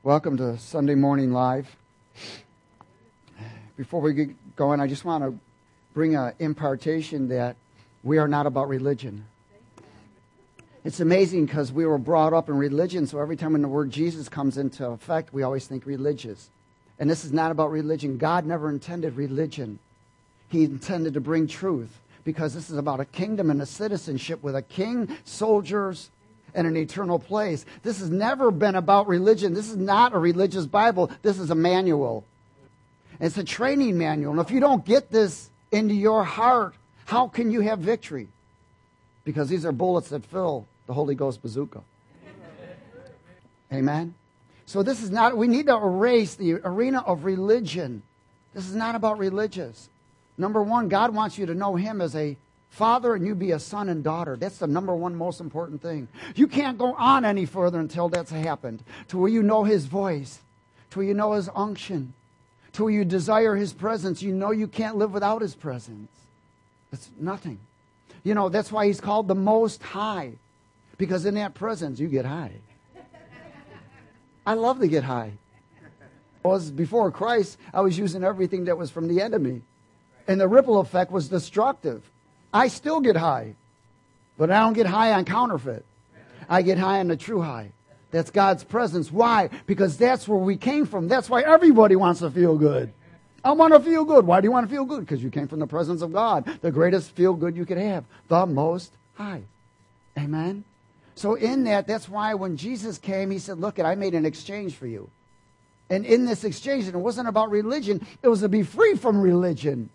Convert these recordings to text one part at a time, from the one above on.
Welcome to Sunday Morning Live. Before we get going, I just want to bring an impartation that we are not about religion. It's amazing because we were brought up in religion, so every time when the word Jesus comes into effect, we always think religious. And this is not about religion. God never intended religion. He intended to bring truth, because this is about a kingdom and a citizenship with a king, soldiers, and an eternal place. This has never been about religion. This is not a religious Bible. This is a manual. It's a training manual. And if you don't get this into your heart, how can you have victory? Because these are bullets that fill the Holy Ghost bazooka. Amen? So this is not, we need to erase the arena of religion. This is not about religious. Number one, God wants you to know Him as a Father and you be a son and daughter. That's the number one most important thing. You can't go on any further until that's happened. To where you know His voice. To where you know His unction. To where you desire His presence. You know you can't live without His presence. It's nothing. You know, that's why He's called the Most High. Because in that presence, you get high. I love to get high. Before Christ, I was using everything that was from the enemy. And the ripple effect was destructive. I still get high. But I don't get high on counterfeit. I get high on the true high. That's God's presence. Why? Because that's where we came from. That's why everybody wants to feel good. I want to feel good. Why do you want to feel good? Because you came from the presence of God. The greatest feel good you could have. The Most High. Amen? So in that's why when Jesus came, He said, look, I made an exchange for you. And in this exchange, and it wasn't about religion. It was to be free from religion.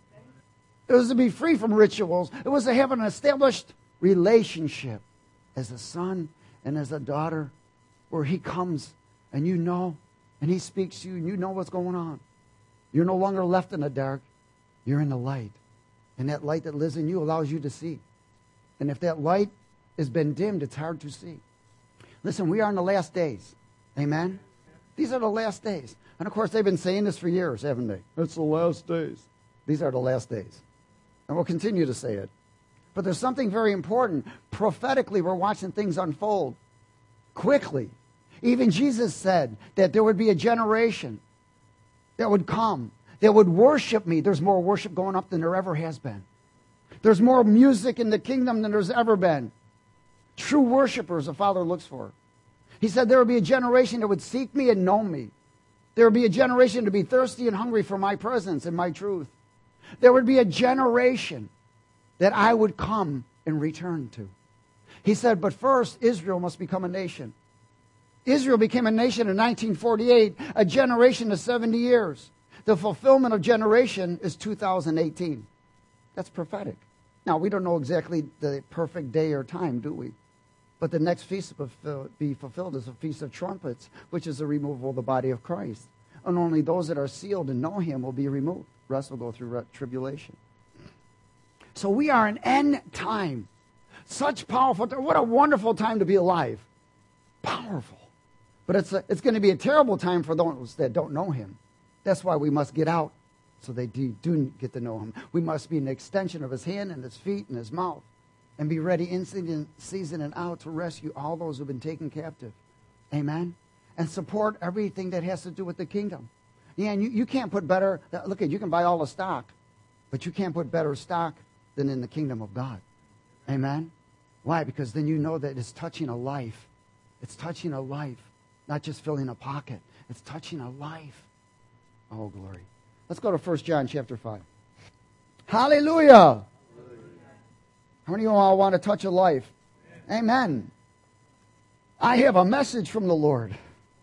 It was to be free from rituals. It was to have an established relationship as a son and as a daughter, where He comes and you know, and He speaks to you and you know what's going on. You're no longer left in the dark. You're in the light. And that light that lives in you allows you to see. And if that light has been dimmed, it's hard to see. Listen, we are in the last days. Amen? These are the last days. And of course, they've been saying this for years, haven't they? It's the last days. These are the last days. And we'll continue to say it. But there's something very important. Prophetically, we're watching things unfold quickly. Even Jesus said that there would be a generation that would come, that would worship me. There's more worship going up than there ever has been. There's more music in the kingdom than there's ever been. True worshipers the Father looks for. He said there would be a generation that would seek me and know me. There would be a generation to be thirsty and hungry for my presence and my truth. There would be a generation that I would come and return to. He said, but first, Israel must become a nation. Israel became a nation in 1948, a generation of 70 years. The fulfillment of generation is 2018. That's prophetic. Now, we don't know exactly the perfect day or time, do we? But the next feast to be fulfilled is the Feast of Trumpets, which is the removal of the body of Christ. And only those that are sealed and know Him will be removed. The rest will go through tribulation. So we are in end time. Such powerful time. What a wonderful time to be alive. Powerful. But it's going to be a terrible time for those that don't know Him. That's why we must get out so they do get to know Him. We must be an extension of His hand and His feet and His mouth. And be ready in season and out to rescue all those who have been taken captive. Amen? And support everything that has to do with the kingdom. Yeah, and you can't put better, look at, you can buy all the stock, but you can't put better stock than in the kingdom of God. Amen? Why? Because then you know that it's touching a life. It's touching a life, not just filling a pocket. It's touching a life. Oh, glory. Let's go to 1 John chapter 5. Hallelujah! How many of you all want to touch a life? Amen. I have a message from the Lord.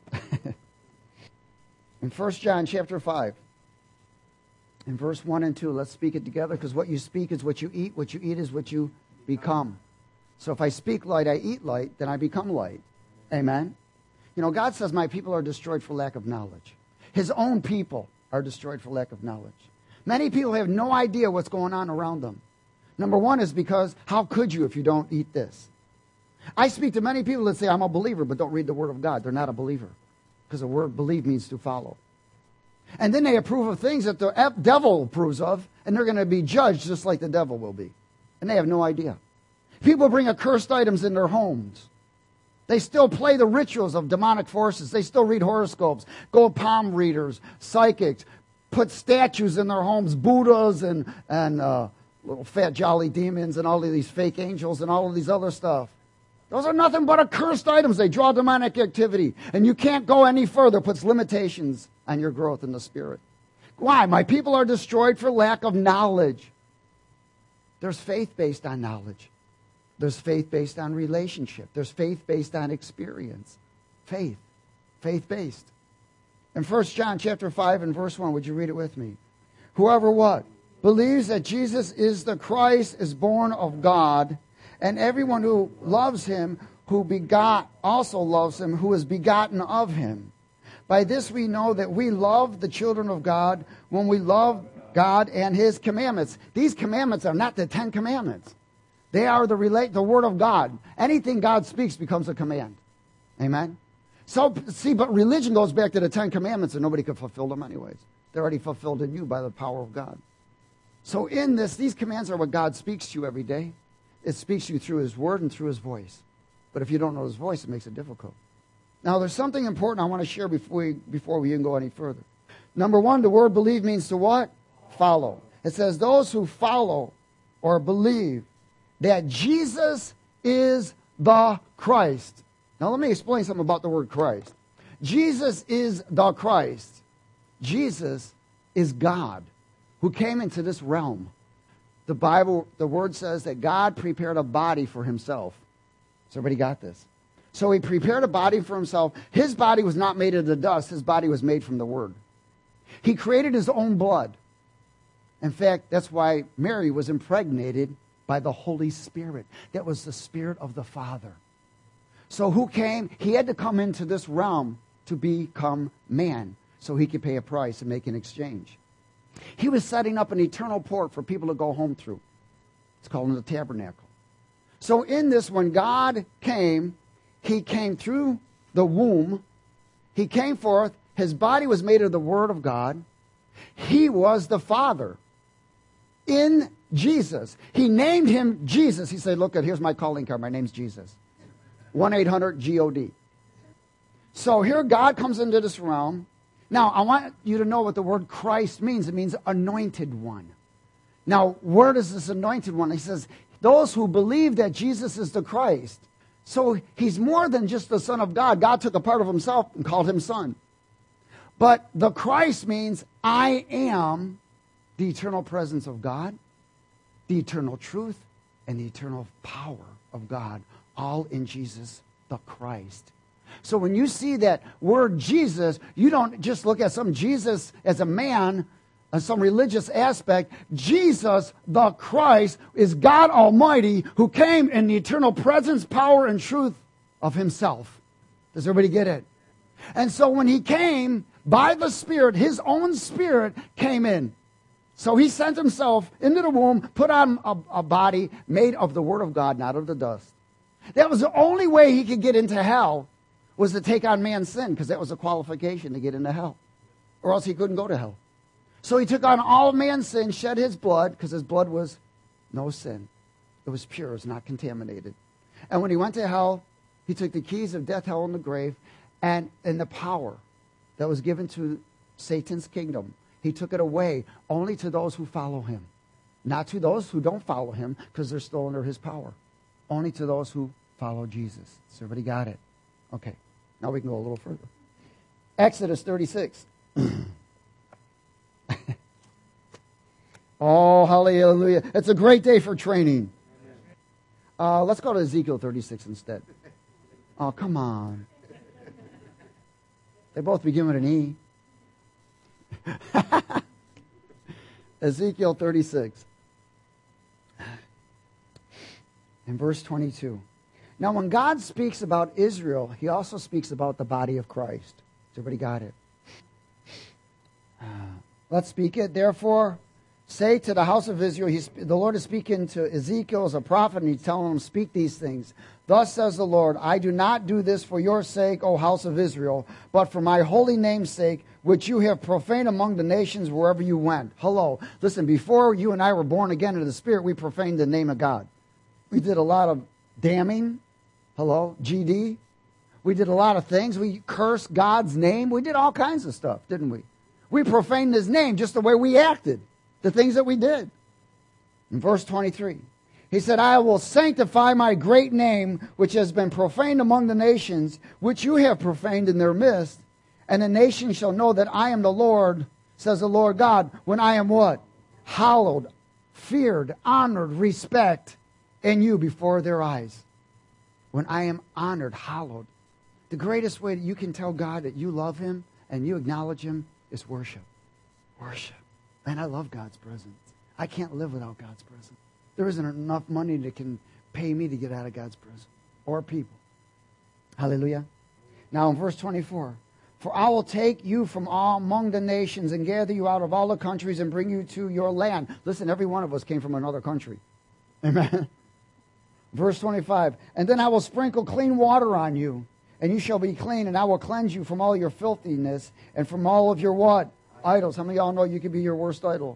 In 1 John chapter 5, in verse 1 and 2, let's speak it together, because what you speak is what you eat is what you become. So if I speak light, I eat light, then I become light. Amen? You know, God says my people are destroyed for lack of knowledge. His own people are destroyed for lack of knowledge. Many people have no idea what's going on around them. Number one is because, how could you if you don't eat this? I speak to many people that say, I'm a believer, but don't read the Word of God. They're not a believer. Because the word believe means to follow. And then they approve of things that the devil approves of, and they're going to be judged just like the devil will be. And they have no idea. People bring accursed items in their homes. They still play the rituals of demonic forces. They still read horoscopes, go palm readers, psychics, put statues in their homes, Buddhas and little fat jolly demons and all of these fake angels and all of these other stuff. Those are nothing but accursed items. They draw demonic activity. And you can't go any further. It puts limitations on your growth in the Spirit. Why? My people are destroyed for lack of knowledge. There's faith based on knowledge. There's faith based on relationship. There's faith based on experience. Faith. Faith-based. In 1 John chapter 5 and verse 1, would you read it with me? Whoever what? Believes that Jesus is the Christ is born of God, and everyone who loves him, who begot, also loves him, who is begotten of him. By this we know that we love the children of God when we love God and his commandments. These commandments are not the 10 commandments. They are the word of God. Anything God speaks becomes a command. Amen? So, see, but religion goes back to the 10 commandments and nobody could fulfill them anyways. They're already fulfilled in you by the power of God. So in this, these commands are what God speaks to you every day. It speaks to you through his word and through his voice. But if you don't know his voice, it makes it difficult. Now, there's something important I want to share before we even go any further. Number one, the word believe means to what? Follow. It says those who follow or believe that Jesus is the Christ. Now let me explain something about the word Christ. Jesus is the Christ. Jesus is God who came into this realm. The Bible, the word says that God prepared a body for himself. So everybody got this? So he prepared a body for himself. His body was not made of the dust. His body was made from the word. He created his own blood. In fact, that's why Mary was impregnated by the Holy Spirit. That was the Spirit of the Father. So who came? He had to come into this realm to become man so he could pay a price and make an exchange. He was setting up an eternal port for people to go home through. It's called the tabernacle. So in this, when God came, he came through the womb. He came forth. His body was made of the Word of God. He was the Father in Jesus. He named him Jesus. He said, look, here's my calling card. My name's Jesus. 1-800-GOD. So here God comes into this realm. Now, I want you to know what the word Christ means. It means anointed one. Now, where does this anointed one? He says, those who believe that Jesus is the Christ. So he's more than just the Son of God. God took a part of himself and called him Son. But the Christ means I am the eternal presence of God, the eternal truth, and the eternal power of God, all in Jesus the Christ. So when you see that word Jesus, you don't just look at some Jesus as a man, some religious aspect. Jesus the Christ is God Almighty who came in the eternal presence, power, and truth of himself. Does everybody get it? And so when he came by the Spirit, his own Spirit came in. So he sent himself into the womb, put on a body made of the Word of God, not of the dust. That was the only way he could get into hell, was to take on man's sin, because that was a qualification to get into hell. Or else he couldn't go to hell. So he took on all man's sin, shed his blood, because his blood was no sin. It was pure, it was not contaminated. And when he went to hell, he took the keys of death, hell, and the grave, and the power that was given to Satan's kingdom. He took it away only to those who follow him. Not to those who don't follow him, because they're still under his power. Only to those who follow Jesus. So everybody got it? Okay. Now we can go a little further. Exodus 36. Oh, hallelujah. It's a great day for training. Let's go to Ezekiel 36 instead. Oh, come on. They both begin with an E. Ezekiel 36. In verse 22. Now, when God speaks about Israel, he also speaks about the body of Christ. Has everybody got it? Let's speak it. Therefore, say to the house of Israel, the Lord is speaking to Ezekiel as a prophet, and he's telling him, speak these things. Thus says the Lord, I do not do this for your sake, O house of Israel, but for my holy name's sake, which you have profaned among the nations wherever you went. Hello. Listen, before you and I were born again into the Spirit, we profaned the name of God. We did a lot of damning. Hello. GD. We did a lot of things. We cursed God's name. We did all kinds of stuff, didn't we? We profaned his name just the way we acted, the things that we did. In verse 23, he said, I will sanctify my great name, which has been profaned among the nations, which you have profaned in their midst. And the nations shall know that I am the Lord, says the Lord God, when I am what? Hallowed, feared, honored, respect in you before their eyes. When I am honored, hallowed. The greatest way that you can tell God that you love him and you acknowledge him is worship. Worship. Man, I love God's presence. I can't live without God's presence. There isn't enough money that can pay me to get out of God's presence or people. Hallelujah. Now in verse 24, for I will take you from all among the nations and gather you out of all the countries and bring you to your land. Listen, every one of us came from another country. Amen. Verse 25, and then I will sprinkle clean water on you, and you shall be clean, and I will cleanse you from all your filthiness and from all of your what? Idols. How many of y'all know you could be your worst idol?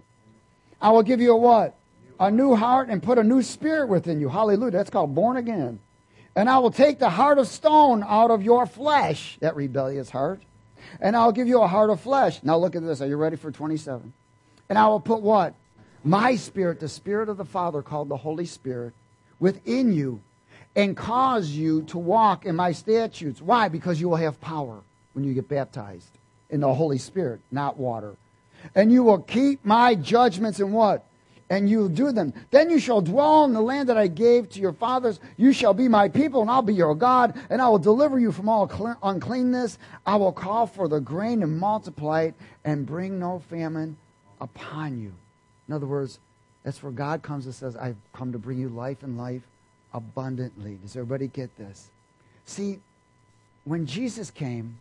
I will give you a what? A new heart and put a new spirit within you. Hallelujah. That's called born again. And I will take the heart of stone out of your flesh, that rebellious heart, and I'll give you a heart of flesh. Now look at this. Are you ready for 27? And I will put what? My spirit, the Spirit of the Father called the Holy Spirit, within you, and cause you to walk in my statutes. Why? Because you will have power when you get baptized in the Holy Spirit, not water. And you will keep my judgments and what? And you will do them. Then you shall dwell in the land that I gave to your fathers. You shall be my people, and I'll be your God. And I will deliver you from all uncleanness. I will call for the grain and multiply it, and bring no famine upon you. In other words, that's where God comes and says, I've come to bring you life and life abundantly. Does everybody get this? See, when Jesus came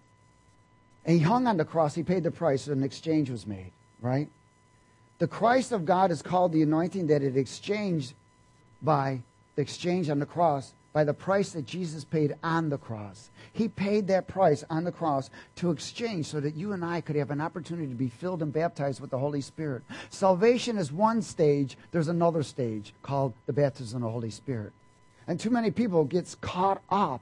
and he hung on the cross, he paid the price, and an exchange was made, right? The Christ of God is called the anointing that it exchanged by the exchange on the cross by the price that Jesus paid on the cross. He paid that price on the cross to exchange so that you and I could have an opportunity to be filled and baptized with the Holy Spirit. Salvation is one stage. There's another stage called the baptism of the Holy Spirit. And too many people gets caught up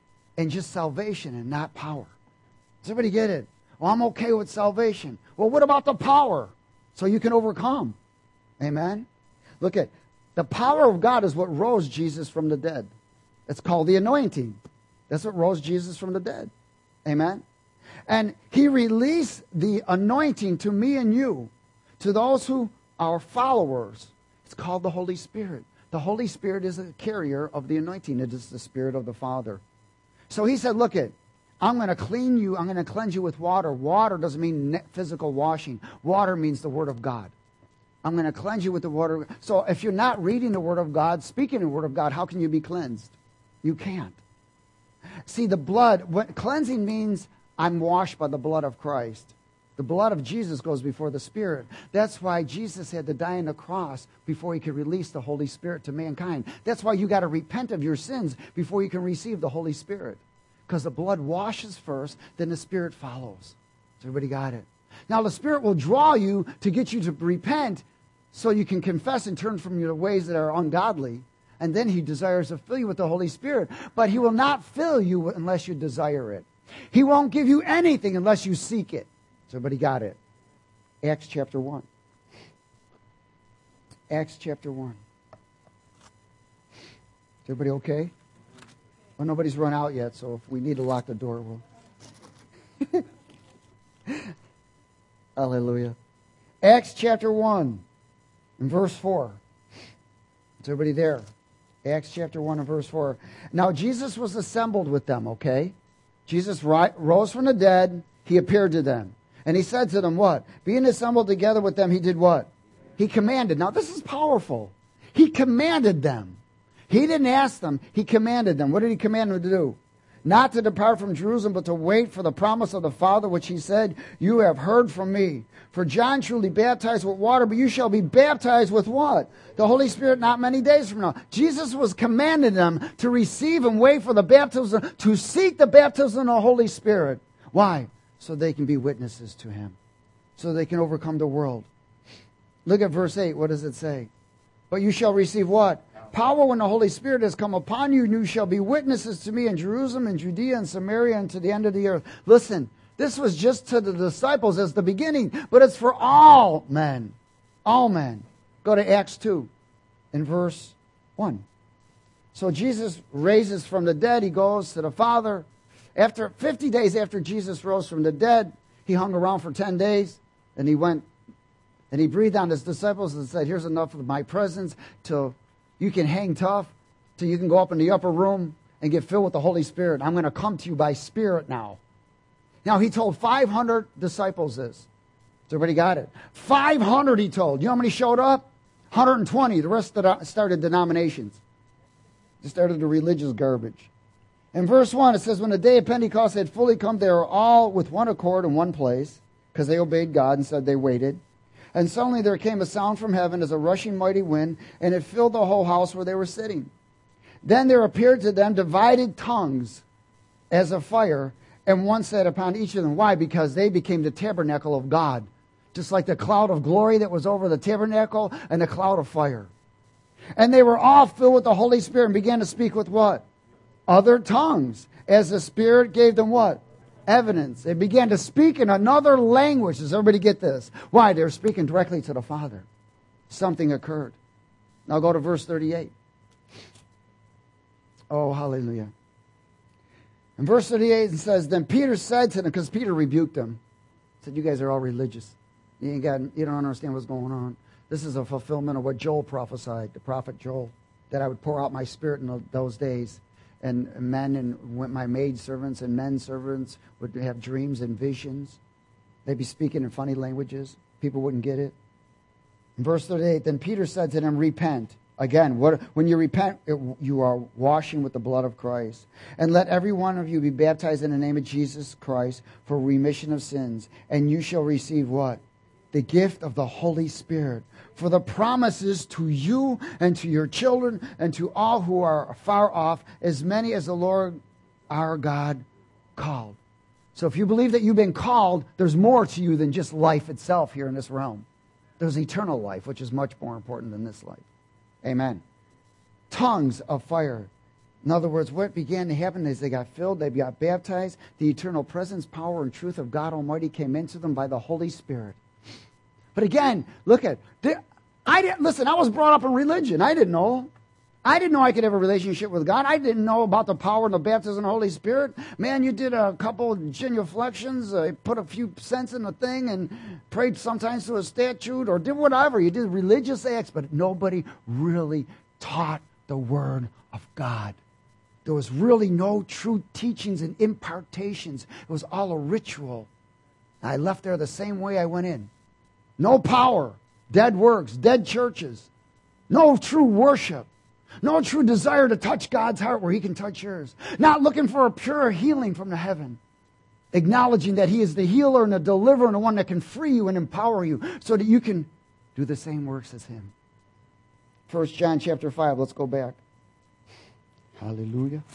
in just salvation and not power. Does everybody get it? Well, I'm okay with salvation. Well, what about the power? So you can overcome. Amen? Look at, the power of God is what rose Jesus from the dead. It's called the anointing. That's what rose Jesus from the dead. Amen? And he released the anointing to me and you, to those who are followers. It's called the Holy Spirit. The Holy Spirit is a carrier of the anointing. It is the Spirit of the Father. So he said, look it, I'm going to clean you. I'm going to cleanse you with water. Water doesn't mean physical washing. Water means the Word of God. I'm going to cleanse you with the water. So if you're not reading the Word of God, speaking the Word of God, how can you be cleansed? You can't. See, the blood, cleansing means I'm washed by the blood of Christ. The blood of Jesus goes before the Spirit. That's why Jesus had to die on the cross before he could release the Holy Spirit to mankind. That's why you got to repent of your sins before you can receive the Holy Spirit. Because the blood washes first, then the Spirit follows. So everybody got it? Now the Spirit will draw you to get you to repent so you can confess and turn from your ways that are ungodly. And then he desires to fill you with the Holy Spirit. But he will not fill you unless you desire it. He won't give you anything unless you seek it. So everybody got it? Acts chapter 1. Acts chapter 1. Is everybody okay? Well, nobody's run out yet, so if we need to lock the door, we'll... Hallelujah. Acts chapter 1 and verse 4. Is everybody there? Acts chapter 1 and verse 4. Now Jesus was assembled with them, okay? Jesus rose from the dead. He appeared to them. And he said to them what? Being assembled together with them, he did what? He commanded. Now this is powerful. He commanded them. He didn't ask them. He commanded them. What did he command them to do? Not to depart from Jerusalem, but to wait for the promise of the Father, which he said, you have heard from me. For John truly baptized with water, but you shall be baptized with what? The Holy Spirit not many days from now. Jesus was commanding them to receive and wait for the baptism, to seek the baptism of the Holy Spirit. Why? So they can be witnesses to him. So they can overcome the world. Look at verse 8. What does it say? But you shall receive what? power when the Holy Spirit has come upon you, and you shall be witnesses to me in Jerusalem and Judea and Samaria and to the end of the earth. Listen, this was just to the disciples as the beginning, but it's for all men. All men. Go to Acts 2 in verse 1. So Jesus raises from the dead. He goes to the Father. After 50 days after Jesus rose from the dead, he hung around for 10 days, and he went and he breathed on his disciples and said, here's enough of my presence till you can hang tough, till you can go up in the upper room and get filled with the Holy Spirit. I'm going to come to you by Spirit now. Now, he told 500 disciples this. So everybody got it? 500 he told. You know how many showed up? 120. The rest started denominations. They started the religious garbage. In verse 1, it says, when the day of Pentecost had fully come, they were all with one accord in one place, because they obeyed God and said they waited. And suddenly there came a sound from heaven as a rushing mighty wind, and it filled the whole house where they were sitting. Then there appeared to them divided tongues as of fire, and one sat upon each of them. Why? Because they became the tabernacle of God. Just like the cloud of glory that was over the tabernacle and the cloud of fire. And they were all filled with the Holy Spirit and began to speak with what? Other tongues. As the Spirit gave them what? Evidence. They began to speak in another language. Does everybody get this? Why? They were speaking directly to the Father. Something occurred. Now go to verse 38. Oh, hallelujah. In verse 38 it says, then Peter said to them, because Peter rebuked them, said, you guys are all religious. You don't understand what's going on. This is a fulfillment of what Joel prophesied, the prophet Joel, that I would pour out my Spirit in those days. And men and my maidservants and men servants would have dreams and visions. They'd be speaking in funny languages. People wouldn't get it. In verse 38, then Peter said to them, repent. Again, when you repent, you are washing with the blood of Christ. And let every one of you be baptized in the name of Jesus Christ for remission of sins. And you shall receive what? The gift of the Holy Spirit. For the promises to you and to your children and to all who are far off, as many as the Lord our God called. So if you believe that you've been called, there's more to you than just life itself here in this realm. There's eternal life, which is much more important than this life. Amen. Tongues of fire. In other words, what began to happen is they got filled, they got baptized. The eternal presence, power, and truth of God Almighty came into them by the Holy Spirit. But again, look at, I was brought up in religion. I didn't know I could have a relationship with God. I didn't know about the power and the baptism of the Holy Spirit. Man, you did a couple genuflections, put a few cents in the thing and prayed sometimes to a statue or did whatever. You did religious acts, but nobody really taught the Word of God. There was really no true teachings and impartations. It was all a ritual. I left there the same way I went in. No power, dead works, dead churches, no true worship, no true desire to touch God's heart where He can touch yours. Not looking for a pure healing from the heaven. Acknowledging that He is the healer and the deliverer and the one that can free you and empower you so that you can do the same works as Him. 1 John chapter 5, let's go back. Hallelujah.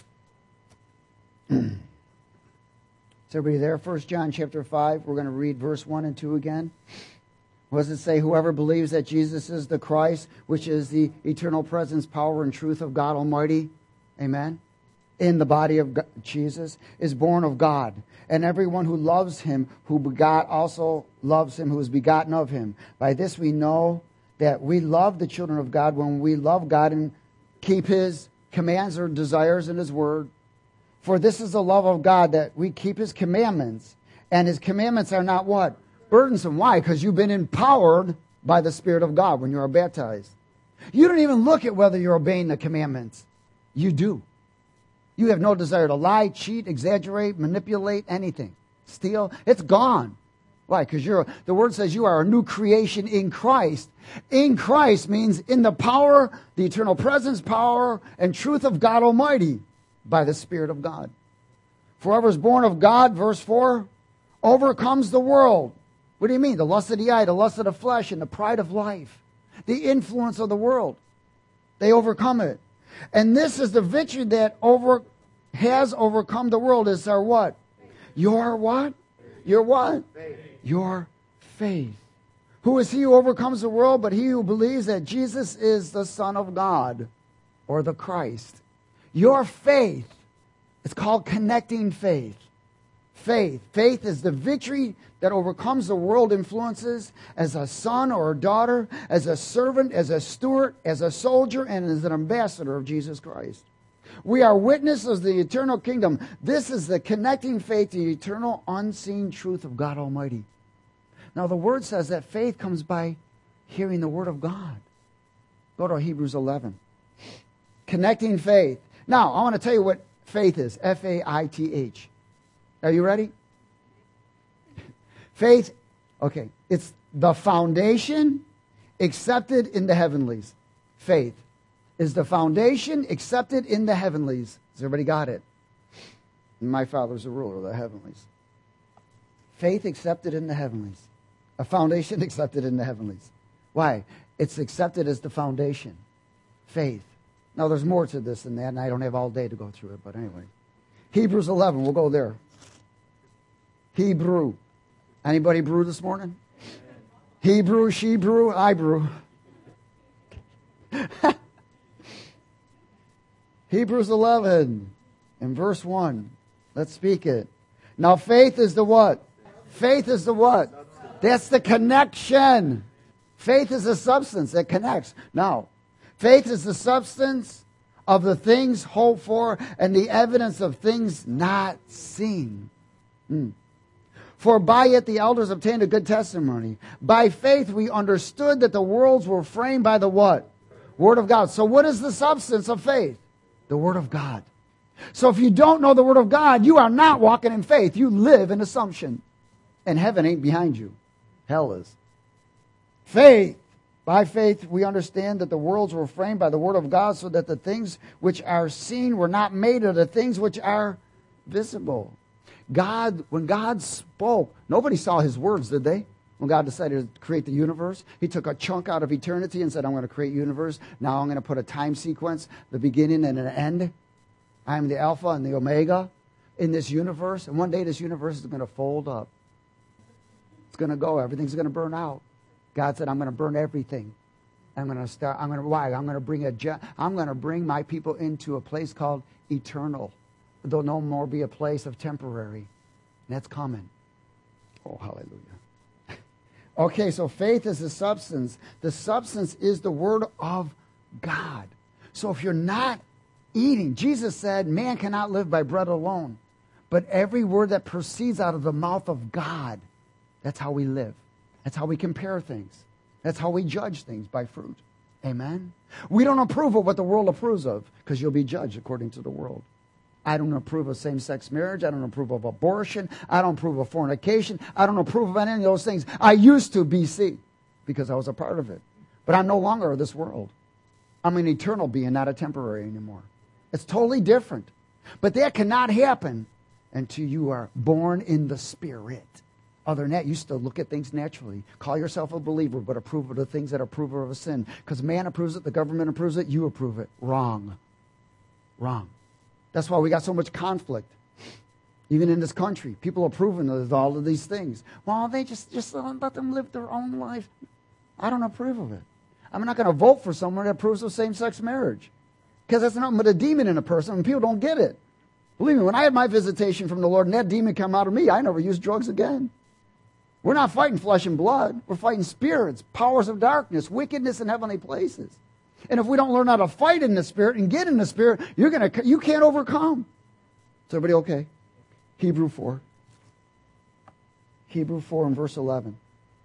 Is everybody there? 1 John chapter 5, we're going to read verse 1 and 2 again. What does it say? Whoever believes that Jesus is the Christ, which is the eternal presence, power, and truth of God Almighty, amen, in the body of God, Jesus, is born of God. And everyone who loves Him, who begot, also loves Him who is begotten of Him. By this we know that we love the children of God when we love God and keep His commands or desires in His Word. For this is the love of God, that we keep His commandments. And His commandments are not what? Burdensome. Why? Because you've been empowered by the Spirit of God when you are baptized. You don't even look at whether you're obeying the commandments. You do. You have no desire to lie, cheat, exaggerate, manipulate, anything. Steal. It's gone. Why? Because the Word says you are a new creation in Christ. In Christ means in the power, the eternal presence, power, and truth of God Almighty by the Spirit of God. For whoever is born of God, verse 4, overcomes the world. What do you mean? The lust of the eye, the lust of the flesh, and the pride of life. The influence of the world. They overcome it. And this is the victory that has overcome the world. Is our what? Your what? Your what? Faith. Your faith. Who is he who overcomes the world but he who believes that Jesus is the Son of God? or the Christ. Your faith, it's called connecting faith. Faith is the victory that overcomes the world influences as a son or a daughter, as a servant, as a steward, as a soldier, and as an ambassador of Jesus Christ. We are witnesses of the eternal kingdom. This is the connecting faith to the eternal unseen truth of God Almighty. Now the word says that faith comes by hearing the word of God. Go to Hebrews 11. Connecting faith. Now, I want to tell you what faith is. F-A-I-T-H. Are you ready? Faith, okay, it's the foundation accepted in the heavenlies. Faith is the foundation accepted in the heavenlies. Has everybody got it? My Father's the ruler of the heavenlies. Faith accepted in the heavenlies. A foundation accepted in the heavenlies. Why? It's accepted as the foundation. Faith. Now, there's more to this than that, and I don't have all day to go through it, but anyway. Hebrews 11, we'll go there. Hebrew. Anybody brew this morning? He brew, she brew, I brew. Hebrews 11 and verse 1. Let's speak it. Now faith is the what? Faith is the what? That's the connection. Faith is the substance that connects. Now, faith is the substance of the things hoped for and the evidence of things not seen. For by it the elders obtained a good testimony. By faith we understood that the worlds were framed by the what? Word of God. So what is the substance of faith? The Word of God. So if you don't know the Word of God, you are not walking in faith. You live in assumption. And heaven ain't behind you. Hell is. Faith. By faith we understand that the worlds were framed by the Word of God, so that the things which are seen were not made of the things which are visible. When God spoke, nobody saw His words, did they? When God decided to create the universe, He took a chunk out of eternity and said, I'm going to create universe. Now I'm going to put a time sequence, the beginning and an end. I am the Alpha and the Omega in this universe. And one day this universe is going to fold up. It's going to go. Everything's going to burn out. God said, I'm going to burn everything. I'm going to bring my people into a place called eternal. There'll no more be a place of temporary. And that's coming. Oh, hallelujah. Okay, so faith is the substance. The substance is the Word of God. So if you're not eating, Jesus said, man cannot live by bread alone, but every word that proceeds out of the mouth of God. That's how we live. That's how we compare things. That's how we judge things, by fruit. Amen? We don't approve of what the world approves of, because you'll be judged according to the world. I don't approve of same-sex marriage. I don't approve of abortion. I don't approve of fornication. I don't approve of any of those things. I used to, BC, because I was a part of it. But I'm no longer of this world. I'm an eternal being, not a temporary anymore. It's totally different. But that cannot happen until you are born in the Spirit. Other than that, you still look at things naturally. Call yourself a believer, but approve of the things that approve of a sin. Because man approves it, the government approves it, you approve it. Wrong. Wrong. That's why we got so much conflict. Even in this country, people approving of all of these things. Well, they just let them live their own life. I don't approve of it. I'm not going to vote for someone that approves of same-sex marriage. Because that's nothing but a demon in a person, and people don't get it. Believe me, when I had my visitation from the Lord and that demon came out of me, I never used drugs again. We're not fighting flesh and blood. We're fighting spirits, powers of darkness, wickedness in heavenly places. And if we don't learn how to fight in the Spirit and get in the Spirit, you can't overcome. Is everybody okay? Hebrews 4 and verse 11.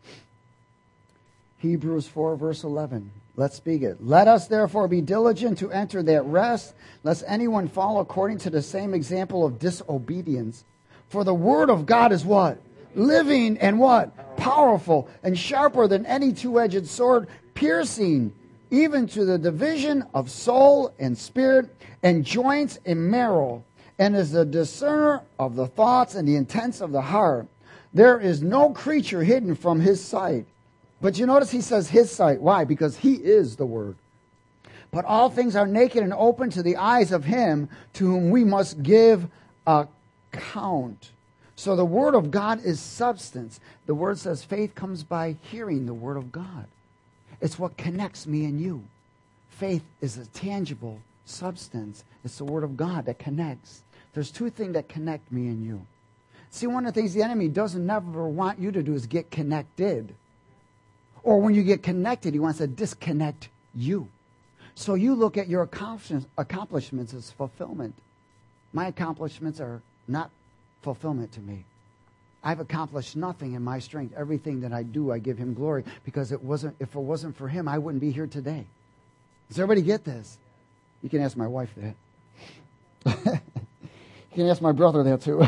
Hebrews 4 verse 11. Let's speak it. Let us therefore be diligent to enter that rest, lest anyone fall according to the same example of disobedience. For the word of God is what? Living and what? Powerful and sharper than any two-edged sword, piercing even to the division of soul and spirit and joints and marrow, and is the discerner of the thoughts and the intents of the heart. There is no creature hidden from His sight. But you notice He says His sight. Why? Because He is the Word. But all things are naked and open to the eyes of Him to whom we must give account. So the Word of God is substance. The Word says faith comes by hearing the Word of God. It's what connects me and you. Faith is a tangible substance. It's the Word of God that connects. There's two things that connect me and you. See, one of the things the enemy doesn't never want you to do is get connected. Or when you get connected, he wants to disconnect you. So you look at your accomplishments as fulfillment. My accomplishments are not fulfillment to me. I've accomplished nothing in my strength. Everything that I do, I give him glory, because if it wasn't for him, I wouldn't be here today. Does everybody get this? You can ask my wife that. You can ask my brother that too.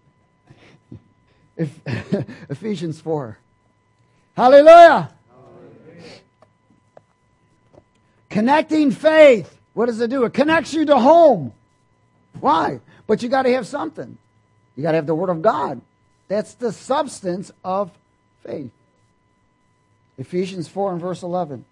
Ephesians 4. Hallelujah! Connecting faith. What does it do? It connects you to home. Why? But you got to have something. You got to have the Word of God. That's the substance of faith. Ephesians 4 and verse 11.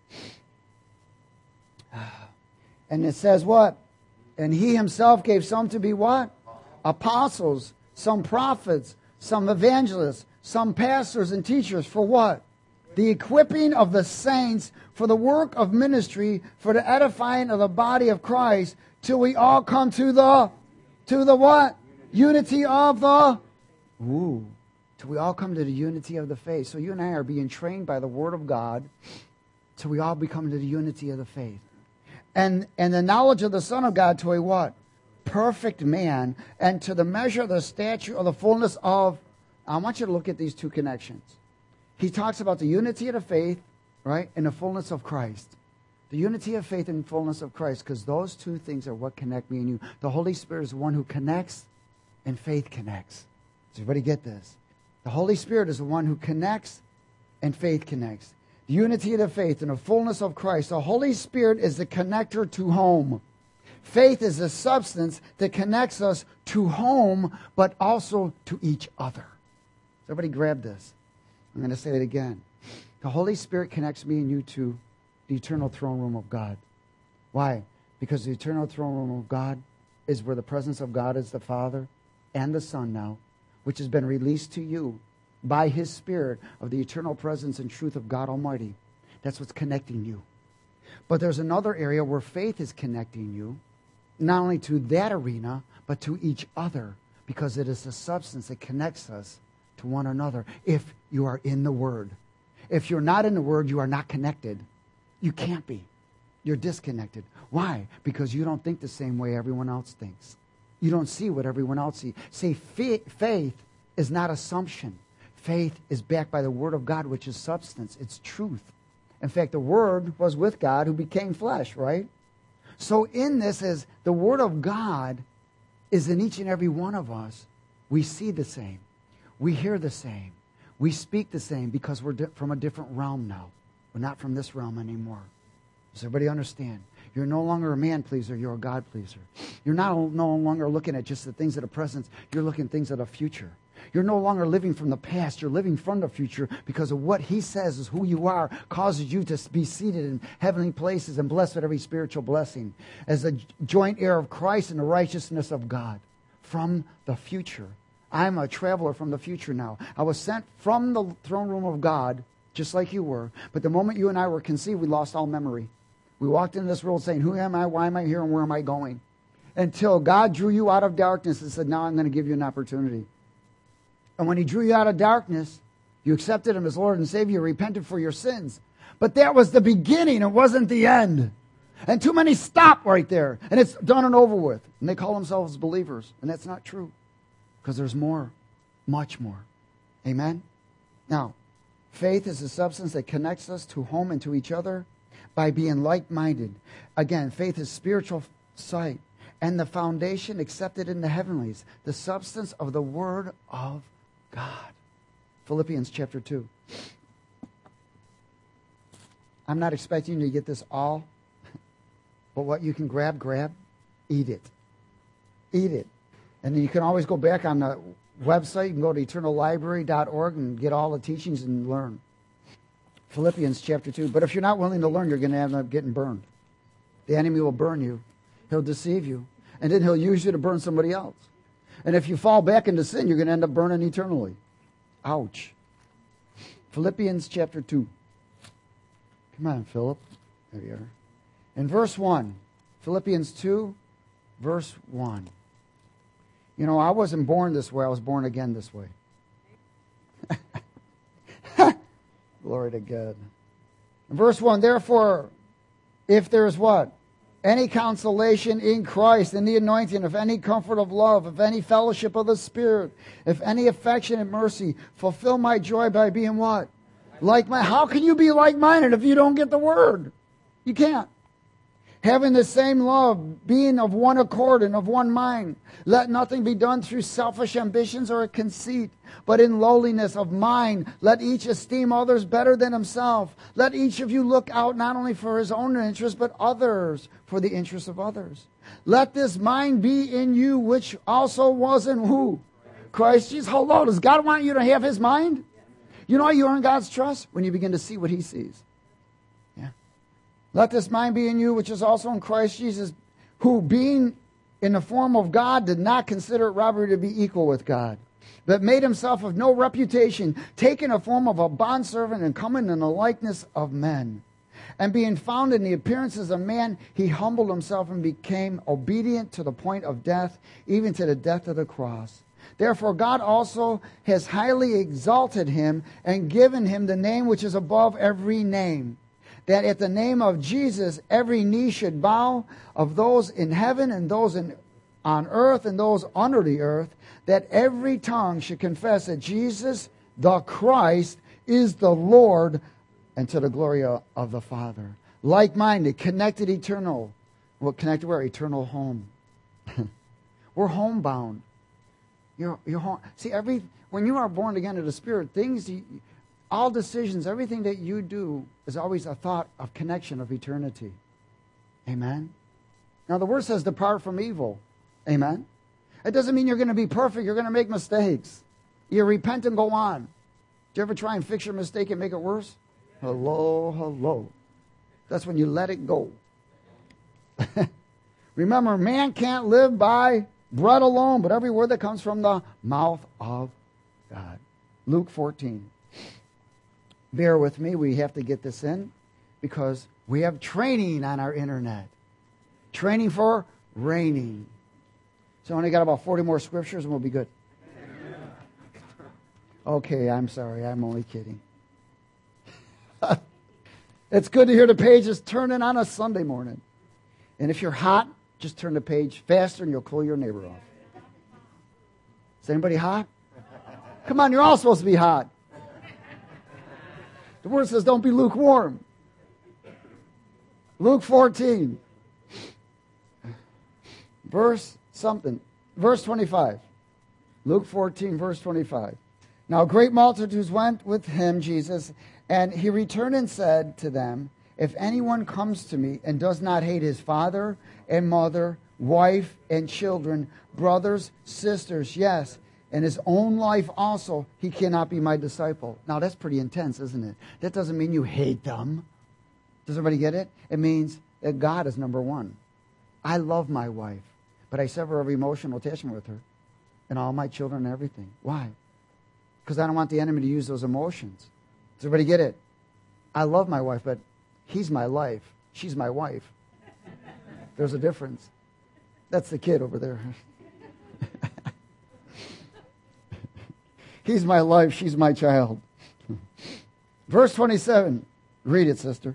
And it says what? And he himself gave some to be what? Apostles, some prophets, some evangelists, some pastors and teachers for what? The equipping of the saints for the work of ministry, for the edifying of the body of Christ, till we all come to the what? Unity of the... Till we all come to the unity of the faith. So you and I are being trained by the Word of God till we all become to the unity of the faith. And the knowledge of the Son of God to a what? Perfect man, and to the measure of the stature of the fullness of... I want you to look at these two connections. He talks about the unity of the faith, right, and the fullness of Christ. The unity of faith and fullness of Christ, because those two things are what connect me and you. The Holy Spirit is the one who connects, and faith connects. Does everybody get this? The Holy Spirit is the one who connects, and faith connects. The unity of the faith and the fullness of Christ. The Holy Spirit is the connector to home. Faith is the substance that connects us to home, but also to each other. Everybody grab this. I'm going to say it again. The Holy Spirit connects me and you to the eternal throne room of God. Why? Because the eternal throne room of God is where the presence of God is, the Father and the Son now, which has been released to you by His Spirit of the eternal presence and truth of God Almighty. That's what's connecting you. But there's another area where faith is connecting you, not only to that arena, but to each other, because it is the substance that connects us to one another if you are in the Word. If you're not in the Word, you are not connected. You can't be. You're disconnected. Why? Because you don't think the same way everyone else thinks. You don't see what everyone else sees. See, faith is not assumption. Faith is backed by the Word of God, which is substance. It's truth. In fact, the Word was with God who became flesh, right? So in this, as the Word of God is in each and every one of us, we see the same. We hear the same. We speak the same because we're from a different realm now. We're not from this realm anymore. Does everybody understand? You're no longer a man pleaser. You're a God pleaser. You're no longer looking at just the things of the present. You're looking at things of the future. You're no longer living from the past. You're living from the future because of what He says is who you are, causes you to be seated in heavenly places and blessed with every spiritual blessing as a joint heir of Christ and the righteousness of God from the future. I'm a traveler from the future now. I was sent from the throne room of God, just like you were. But the moment you and I were conceived, we lost all memory. We walked into this world saying, who am I, why am I here, and where am I going? Until God drew you out of darkness and said, now I'm going to give you an opportunity. And when He drew you out of darkness, you accepted Him as Lord and Savior, repented for your sins. But that was the beginning. It wasn't the end. And too many stop right there. And it's done and over with. And they call themselves believers. And that's not true. Because there's more, much more. Amen? Now, faith is the substance that connects us to home and to each other by being like-minded. Again, faith is spiritual sight and the foundation accepted in the heavenlies, the substance of the Word of God. Philippians chapter 2. I'm not expecting you to get this all, but what you can grab, eat it. Eat it. And then you can always go back on the website. You can go to eternallibrary.org and get all the teachings and learn. Philippians chapter 2. But if you're not willing to learn, you're going to end up getting burned. The enemy will burn you. He'll deceive you. And then he'll use you to burn somebody else. And if you fall back into sin, you're going to end up burning eternally. Ouch. Philippians chapter 2. Come on, Philip. There you are. In verse 1. Philippians 2, verse 1. You know, I wasn't born this way. I was born again this way. Glory to God. Verse 1, therefore, if there is what? Any consolation in Christ, in the anointing, if any comfort of love, if any fellowship of the Spirit, if any affection and mercy, fulfill my joy by being what? Like-minded. How can you be like-minded if you don't get the word? You can't. Having the same love, being of one accord and of one mind. Let nothing be done through selfish ambitions or conceit, but in lowliness of mind. Let each esteem others better than himself. Let each of you look out not only for his own interest, but others, for the interest of others. Let this mind be in you, which also was in who? Christ Jesus. Hello, does God want you to have his mind? You know how you earn God's trust? When you begin to see what he sees. Let this mind be in you, which is also in Christ Jesus, who being in the form of God did not consider it robbery to be equal with God, but made himself of no reputation, taking a form of a bondservant and coming in the likeness of men. And being found in the appearances of man, he humbled himself and became obedient to the point of death, even to the death of the cross. Therefore God also has highly exalted him and given him the name which is above every name, that at the name of Jesus every knee should bow, of those in heaven and those on earth and those under the earth, that every tongue should confess that Jesus the Christ is the Lord, and to the glory of the Father. Like-minded, connected, eternal. Well, connected where? Eternal home. We're homebound. You're home. See, when you are born again of the Spirit, all decisions, everything that you do is always a thought of connection of eternity. Amen? Now, the Word says, depart from evil. Amen? It doesn't mean you're going to be perfect. You're going to make mistakes. You repent and go on. Do you ever try and fix your mistake and make it worse? Hello. That's when you let it go. Remember, man can't live by bread alone, but every word that comes from the mouth of God. Luke 14. Bear with me. We have to get this in because we have training on our internet. Training for reigning. So I only got about 40 more scriptures and we'll be good. Okay, I'm sorry. I'm only kidding. It's good to hear the pages turning on a Sunday morning. And if you're hot, just turn the page faster and you'll cool your neighbor off. Is anybody hot? Come on, you're all supposed to be hot. The Word says don't be lukewarm. Luke 14. Verse 25. Luke 14, verse 25. Now great multitudes went with him, Jesus, and he returned and said to them, if anyone comes to me and does not hate his father and mother, wife and children, brothers, sisters, yes, and his own life also, he cannot be my disciple. Now that's pretty intense, isn't it? That doesn't mean you hate them. Does everybody get it? It means that God is number one. I love my wife, but I sever every emotional attachment with her and all my children and everything. Why? Because I don't want the enemy to use those emotions. Does everybody get it? I love my wife, but he's my life. She's my wife. There's a difference. That's the kid over there. He's my life. She's my child. Verse 27. Read it, sister.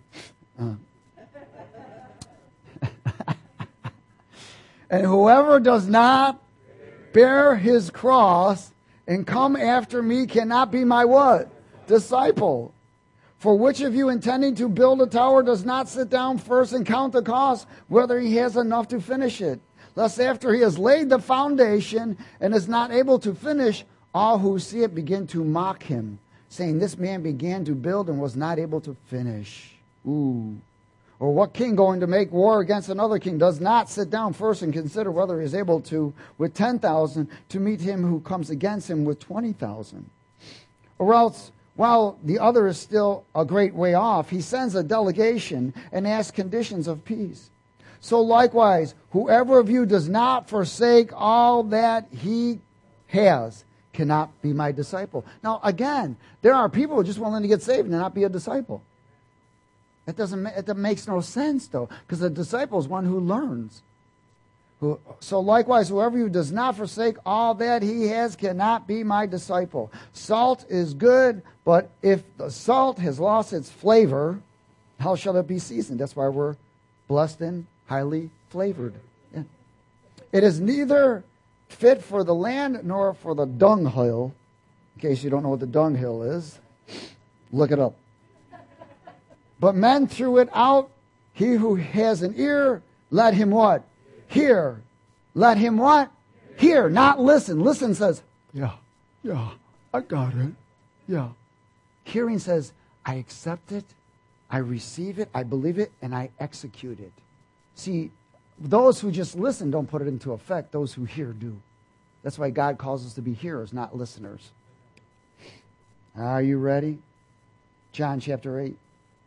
And whoever does not bear his cross and come after me cannot be my what? Disciple. For which of you intending to build a tower does not sit down first and count the cost, whether he has enough to finish it? Lest after he has laid the foundation and is not able to finish, all who see it begin to mock him, saying, this man began to build and was not able to finish. Ooh. Or what king going to make war against another king does not sit down first and consider whether he is able to, with 10,000, to meet him who comes against him with 20,000? Or else, while the other is still a great way off, he sends a delegation and asks conditions of peace. So likewise, whoever of you does not forsake all that he has cannot be my disciple. Now again, there are people who are just willing to get saved and not be a disciple. It makes no sense, though, because the disciple is one who learns. So likewise, whoever you does not forsake all that he has cannot be my disciple. Salt is good, but if the salt has lost its flavor, how shall it be seasoned? That's why we're blessed and highly flavored. Yeah. It is neither fit for the land nor for the dunghill. In case you don't know what the dunghill is, look it up. But men threw it out. He who has an ear, let him what? Hear. Let him what? Hear, not listen. Listen says, yeah, I got it. Yeah. Hearing says, I accept it, I receive it, I believe it, and I execute it. See, those who just listen don't put it into effect. Those who hear do. That's why God calls us to be hearers, not listeners. Are you ready? John chapter 8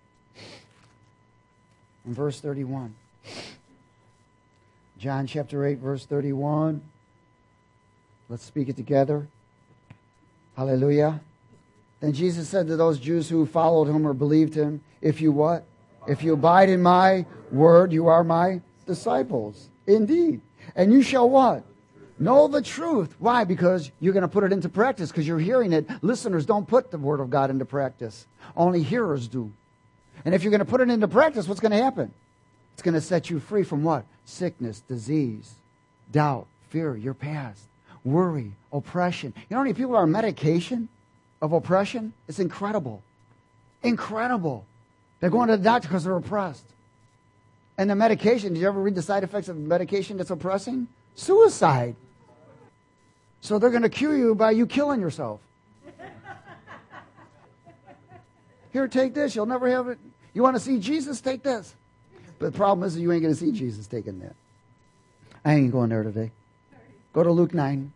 and verse 31. John chapter 8, verse 31. Let's speak it together. Hallelujah. Then Jesus said to those Jews who followed him or believed him, if you what? If you abide in my word, you are my disciples. Indeed. And you shall what? Know the truth. Why? Because you're going to put it into practice because you're hearing it. Listeners don't put the word of God into practice. Only hearers do. And if you're going to put it into practice, what's going to happen? It's going to set you free from what? Sickness, disease, doubt, fear, your past, worry, oppression. You know how many people are on medication of oppression? It's incredible. Incredible. They're going to the doctor because they're oppressed. And the medication, did you ever read the side effects of medication that's oppressing? Suicide. So they're going to cure you by you killing yourself. Here, take this. You'll never have it. You want to see Jesus? Take this. But the problem is that you ain't going to see Jesus taking that. I ain't going there today. Go to Luke 9.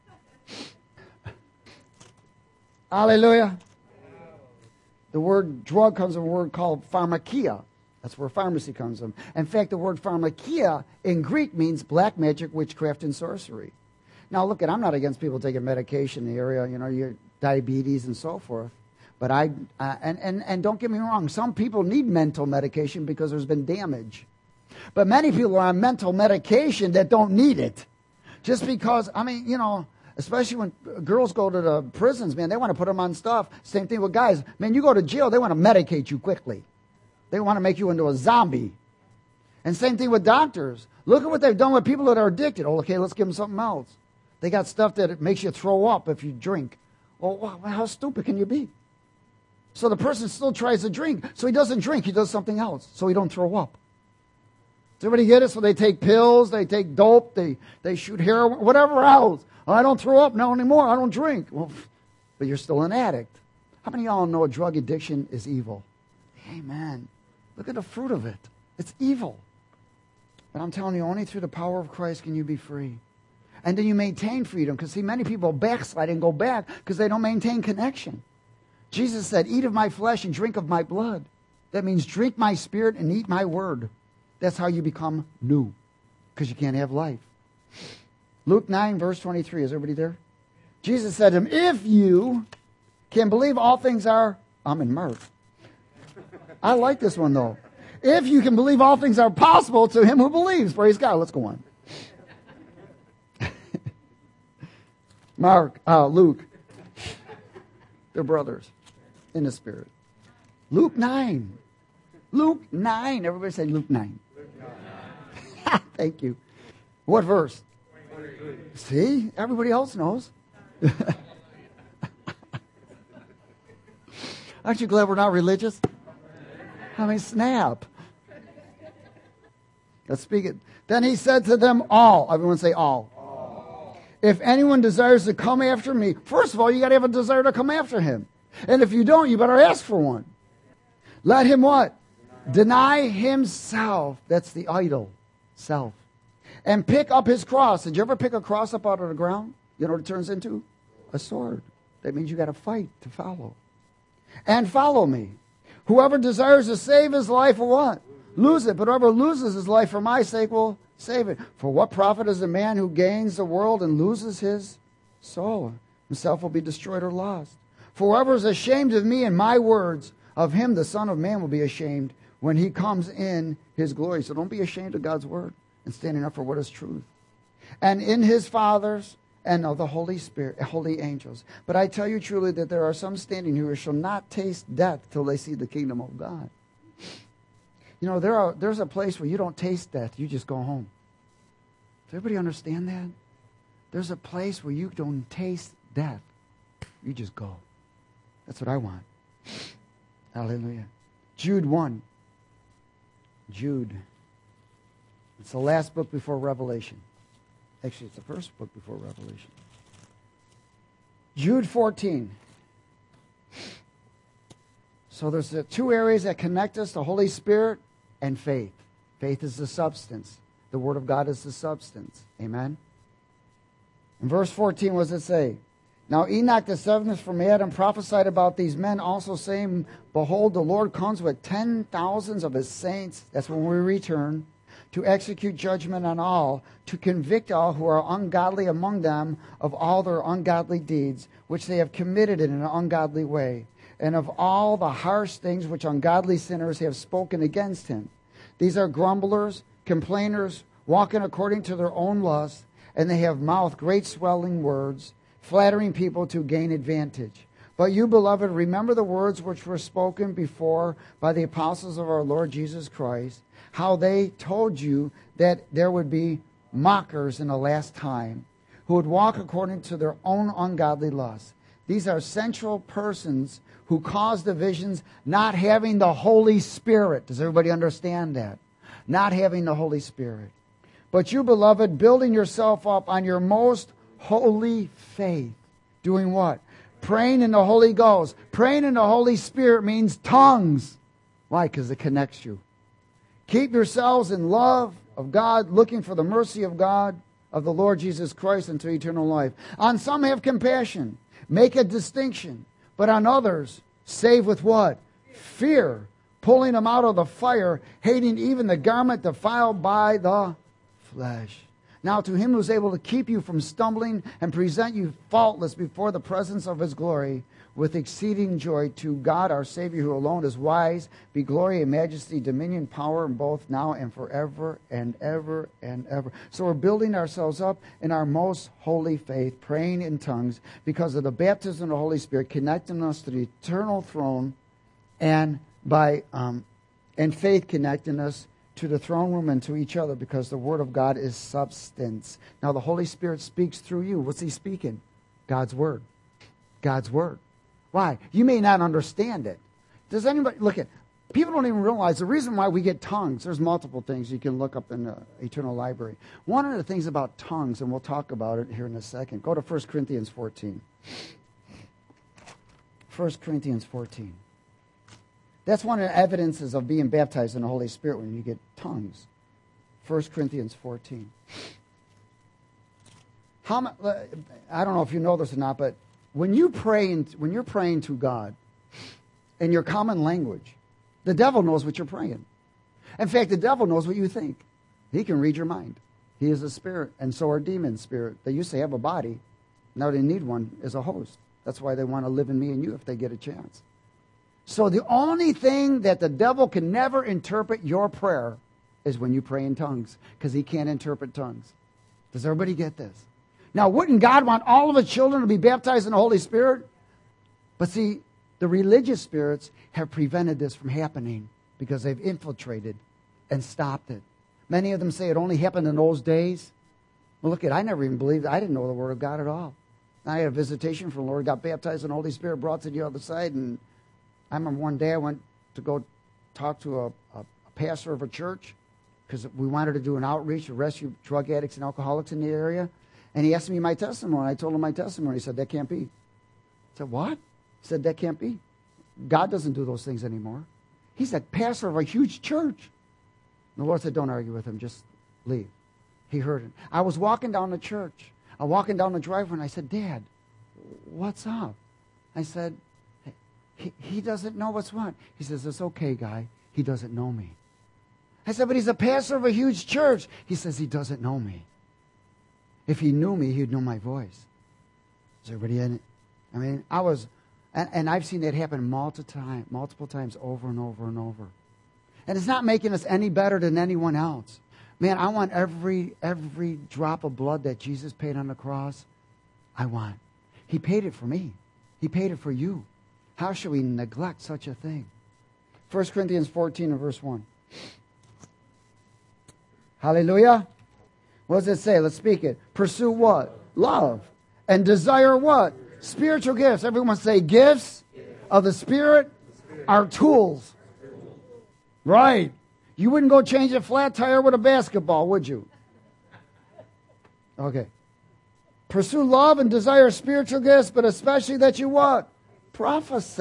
Hallelujah. The word drug comes from a word called pharmakia. That's where pharmacy comes from. In fact, the word pharmakia in Greek means black magic, witchcraft, and sorcery. Now, look, I'm not against people taking medication in the area, your diabetes and so forth. But and don't get me wrong, some people need mental medication because there's been damage. But many people are on mental medication that don't need it. Just because, especially when girls go to the prisons, man, they want to put them on stuff. Same thing with guys. Man, you go to jail, they want to medicate you quickly. They want to make you into a zombie. And same thing with doctors. Look at what they've done with people that are addicted. Oh, okay, let's give them something else. They got stuff that makes you throw up if you drink. Well, how stupid can you be? So the person still tries to drink. So he doesn't drink. He does something else so he don't throw up. Does everybody get it? So they take pills, they take dope, they shoot heroin, whatever else. Oh, I don't throw up now anymore. I don't drink. Well, but you're still an addict. How many of y'all know drug addiction is evil? Amen. Look at the fruit of it. It's evil. But I'm telling you, only through the power of Christ can you be free. And then you maintain freedom. Because, see, many people backslide and go back because they don't maintain connection. Jesus said, eat of my flesh and drink of my blood. That means drink my spirit and eat my word. That's how you become new. Because you can't have life. Luke 9, verse 23. Is everybody there? Jesus said to him, if you can believe all things are... I'm in mirth. I like this one, though. If you can believe all things are possible to him who believes. Praise God. Let's go on. Luke. They're brothers in the spirit. Luke 9. Luke 9. Everybody say Luke 9. Luke 9. Thank you. What verse? 23. See? Everybody else knows. Aren't you glad we're not religious? Snap. Let's speak it. Then he said to them all. Everyone say all. If anyone desires to come after me, first of all, you got to have a desire to come after him. And if you don't, you better ask for one. Let him what? Deny himself. That's the idol. Self. And pick up his cross. Did you ever pick a cross up out of the ground? You know what it turns into? A sword. That means you got to fight to follow. And follow me. Whoever desires to save his life will what? Lose it. But whoever loses his life for my sake will save it. For what profit is a man who gains the world and loses his soul? Himself will be destroyed or lost. For whoever is ashamed of me and my words, of him the Son of Man will be ashamed when he comes in his glory. So don't be ashamed of God's word and standing up for what is truth. And in his fathers and of the Holy Spirit, holy angels. But I tell you truly that there are some standing here who shall not taste death till they see the kingdom of God. You know, there's a place where you don't taste death. You just go home. Does everybody understand that? There's a place where you don't taste death. You just go. That's what I want. Hallelujah. Jude 1. Jude. It's the last book before Revelation. Actually, it's the first book before Revelation. Jude 14. So there's the two areas that connect us, the Holy Spirit and faith. Faith is the substance. The Word of God is the substance. Amen? In verse 14, what does it say? Now Enoch the seventh from Adam prophesied about these men also, saying, Behold, the Lord comes with 10,000s of his saints, that's when we return, to execute judgment on all, to convict all who are ungodly among them of all their ungodly deeds, which they have committed in an ungodly way, and of all the harsh things which ungodly sinners have spoken against him. These are grumblers, complainers, walking according to their own lusts, and they have mouthed great swelling words, flattering people to gain advantage. But you, beloved, remember the words which were spoken before by the apostles of our Lord Jesus Christ, how they told you that there would be mockers in the last time, who would walk according to their own ungodly lusts. These are sensual persons who cause divisions, not having the Holy Spirit. Does everybody understand that? Not having the Holy Spirit. But you, beloved, building yourself up on your most holy faith. Doing what? Praying in the Holy Ghost. Praying in the Holy Spirit means tongues. Why? Because it connects you. Keep yourselves in love of God, looking for the mercy of God, of the Lord Jesus Christ, unto eternal life. On some have compassion. Make a distinction. But on others, save with what? Fear. Pulling them out of the fire, hating even the garment defiled by the flesh. Now to him who is able to keep you from stumbling and present you faultless before the presence of his glory with exceeding joy, to God our Savior, who alone is wise, be glory and majesty, dominion, power, in both now and forever and ever and ever. So we're building ourselves up in our most holy faith, praying in tongues because of the baptism of the Holy Spirit, connecting us to the eternal throne, and by and faith connecting us to the throne room and to each other, because the Word of God is substance. Now the Holy Spirit speaks through you. What's he speaking? God's Word. God's Word. Why? You may not understand it. Does anybody, look at, people don't even realize the reason why we get tongues. There's multiple things you can look up in the Eternal Library. One of the things about tongues, and we'll talk about it here in a second, go to 1 Corinthians 14. 1 Corinthians 14. That's one of the evidences of being baptized in the Holy Spirit, when you get tongues. 1 Corinthians 14. I don't know if you know this or not, but when you're praying to God in your common language, the devil knows what you're praying. In fact, the devil knows what you think. He can read your mind. He is a spirit, and so are demon spirit. They used to have a body. Now they need one as a host. That's why they want to live in me and you if they get a chance. So the only thing that the devil can never interpret your prayer is when you pray in tongues, because he can't interpret tongues. Does everybody get this? Now, wouldn't God want all of his children to be baptized in the Holy Spirit? But see, the religious spirits have prevented this from happening because they've infiltrated and stopped it. Many of them say it only happened in those days. Well, look, I never even believed. I didn't know the Word of God at all. I had a visitation from the Lord, got baptized in the Holy Spirit, brought to the other side, and I remember one day I went to go talk to a pastor of a church because we wanted to do an outreach to rescue drug addicts and alcoholics in the area. And he asked me my testimony. I told him my testimony. He said, that can't be. I said, what? He said, that can't be. God doesn't do those things anymore. He's a pastor of a huge church. And the Lord said, don't argue with him. Just leave. He heard it. I was walking down the church. I'm walking down the driveway, and I said, Dad, what's up? I said, he doesn't know what's what. He says, it's okay, guy. He doesn't know me. I said, but he's a pastor of a huge church. He says, he doesn't know me. If he knew me, he'd know my voice. Is everybody in it? I mean, and I've seen that happen multiple times over and over and over. And it's not making us any better than anyone else. Man, I want every drop of blood that Jesus paid on the cross. I want. He paid it for me. He paid it for you. How should we neglect such a thing? 1 Corinthians 14 and verse 1. Hallelujah. What does it say? Let's speak it. Pursue what? Love. And desire what? Spiritual gifts. Everyone say gifts of the Spirit are tools. Right. You wouldn't go change a flat tire with a basketball, would you? Okay. Pursue love and desire spiritual gifts, but especially that you what? Prophesy.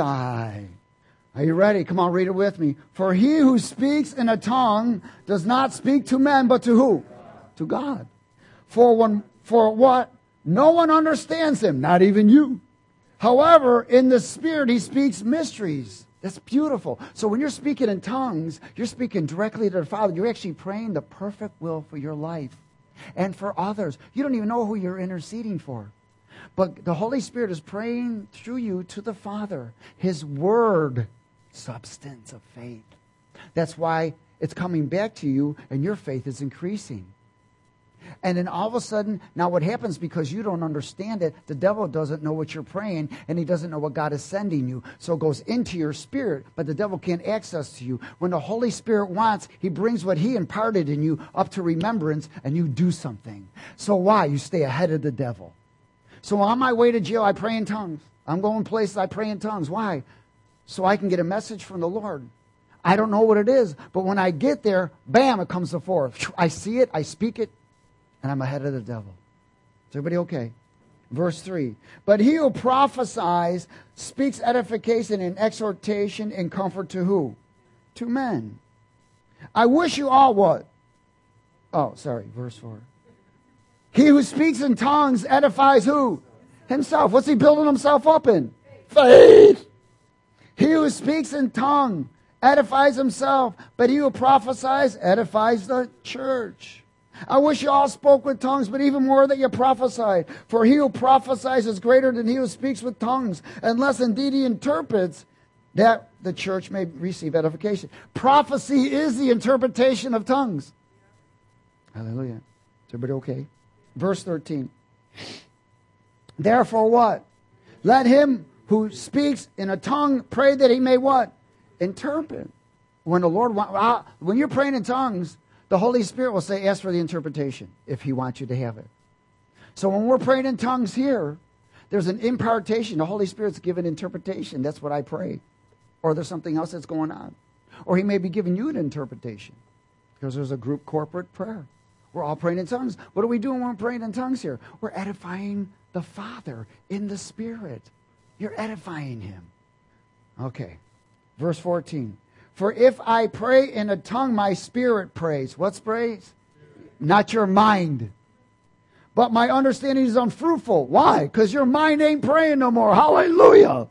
Are you ready? Come on, read it with me. For he who speaks in a tongue does not speak to men, but to who? To God. For what? No one understands him, not even you. However, in the Spirit he speaks mysteries. That's beautiful. So when you're speaking in tongues, you're speaking directly to the Father. You're actually praying the perfect will for your life and for others. You don't even know who you're interceding for. But the Holy Spirit is praying through you to the Father. His word, substance of faith. That's why it's coming back to you and your faith is increasing. And then all of a sudden, now what happens because you don't understand it, the devil doesn't know what you're praying and he doesn't know what God is sending you. So it goes into your spirit, but the devil can't access to you. When the Holy Spirit wants, he brings what he imparted in you up to remembrance and you do something. So why? You stay ahead of the devil. So on my way to jail, I pray in tongues. I'm going places, I pray in tongues. Why? So I can get a message from the Lord. I don't know what it is, but when I get there, bam, it comes to forth. I see it, I speak it, and I'm ahead of the devil. Is everybody okay? Verse 3. But he who prophesies speaks edification and exhortation and comfort to who? To men. I wish you all what? Oh, sorry, verse 4. He who speaks in tongues edifies who? Himself. What's he building himself up in? Faith. He who speaks in tongue edifies himself, but he who prophesies edifies the church. I wish you all spoke with tongues, but even more that you prophesied. For he who prophesies is greater than he who speaks with tongues, unless indeed he interprets, that the church may receive edification. Prophecy is the interpretation of tongues. Hallelujah. Is everybody okay? Verse 13. Therefore what? Let him who speaks in a tongue pray that he may what? Interpret. When the Lord when you're praying in tongues, the Holy Spirit will say, ask for the interpretation if he wants you to have it. So when we're praying in tongues here, there's an impartation. The Holy Spirit's giving interpretation. That's what I pray. Or there's something else that's going on. Or he may be giving you an interpretation because there's a group corporate prayer. We're all praying in tongues. What are we doing when we're praying in tongues here? We're edifying the Father in the Spirit. You're edifying him. Okay. Verse 14. For if I pray in a tongue, my spirit prays. What's prays? Not your mind. But my understanding is unfruitful. Why? Because your mind ain't praying no more. Hallelujah.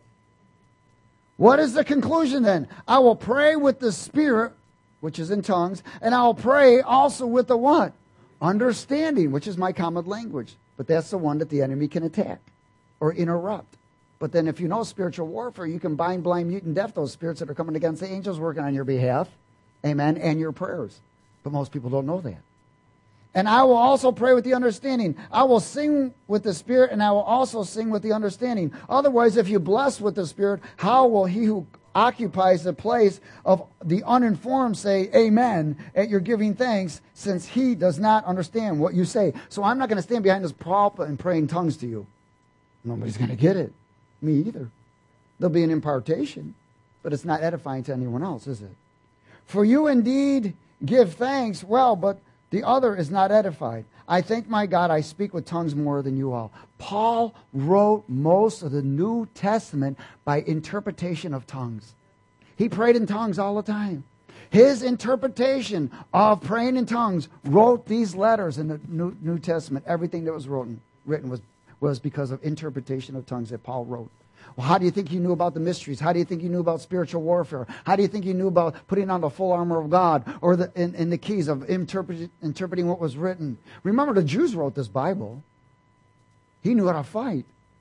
What is the conclusion then? I will pray with the Spirit, which is in tongues, and I will pray also with the what? Understanding, which is my common language. But that's the one that the enemy can attack or interrupt. But then if you know spiritual warfare, you can bind, blind, mute, and deaf those spirits that are coming against the angels working on your behalf. Amen. And your prayers. But most people don't know that. And I will also pray with the understanding. I will sing with the Spirit, and I will also sing with the understanding. Otherwise, if you bless with the Spirit, how will he who occupies the place of the uninformed say amen at your giving thanks, since he does not understand what you say? So I'm not going to stand behind this pulpit and pray in tongues to you. Nobody's going to get it. Me either. There'll be an impartation, but it's not edifying to anyone else, is it? For you indeed give thanks, well, but the other is not edified. I thank my God I speak with tongues more than you all. Paul wrote most of the New Testament by interpretation of tongues. He prayed in tongues all the time. His interpretation of praying in tongues wrote these letters in the New Testament. Everything that was written was because of interpretation of tongues that Paul wrote. Well, how do you think he knew about the mysteries? How do you think he knew about spiritual warfare? How do you think he knew about putting on the full armor of God or in the keys of interpreting what was written? Remember, the Jews wrote this Bible. He knew how to fight.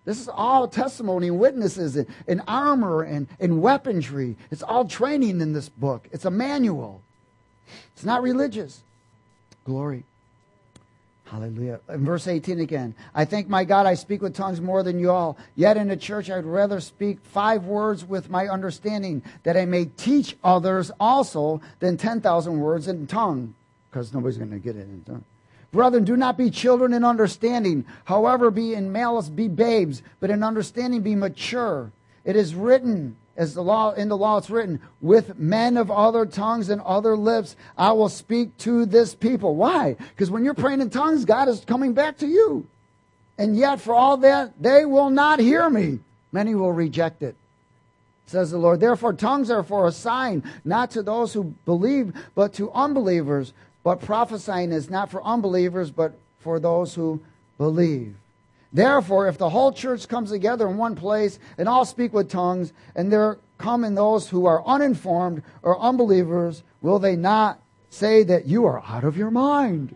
This is all testimony and witnesses and armor and weaponry. It's all training in this book. It's a manual. It's not religious. Glory. Hallelujah. In verse 18 again. I thank my God I speak with tongues more than you all. Yet in the church I would rather speak 5 words with my understanding, that I may teach others also, than 10,000 words in tongue. Because nobody's going to get it in tongue. Brethren, do not be children in understanding. However, be in malice, be babes, but in understanding be mature. It is written, as in the law it's written, with men of other tongues and other lips I will speak to this people. Why? Because when you're praying in tongues, God is coming back to you. And yet for all that, they will not hear me. Many will reject it, says the Lord. Therefore tongues are for a sign, not to those who believe, but to unbelievers. But prophesying is not for unbelievers, but for those who believe. Therefore, if the whole church comes together in one place and all speak with tongues, and there come in those who are uninformed or unbelievers, will they not say that you are out of your mind?